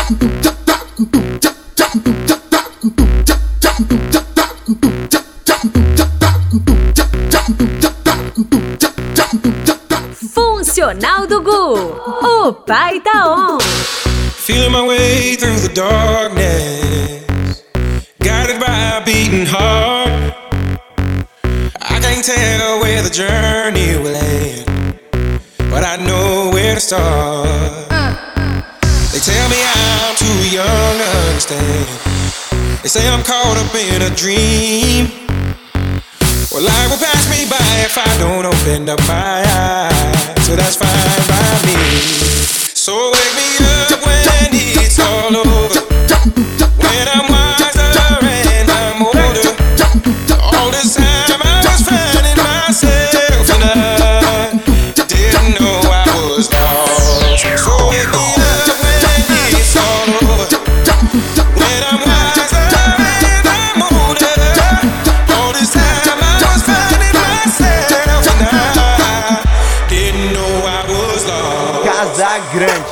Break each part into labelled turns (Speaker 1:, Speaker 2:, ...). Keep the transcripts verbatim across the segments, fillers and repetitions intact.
Speaker 1: Funcional do Gu, o pai tá on.
Speaker 2: Feeling my way through the darkness, guided by a beating heart. I can't tell where the journey will end, but I know where to start. They tell me I'm too young to understand. They say I'm caught up in a dream. Well, life will pass me by if I don't open up my eyes, so that's fine by me. So wake me up when it's all over, when I'm wiser and I'm older. All this time I was finding myself and I didn't know I was lost. So wake me up when it's all over, when I'm wiser and I'm older. All this time I was finding myself and I didn't know I was lost.
Speaker 3: Casa Grande.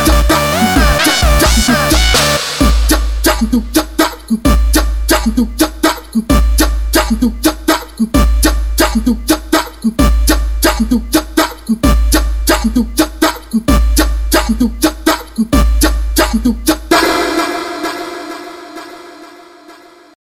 Speaker 4: do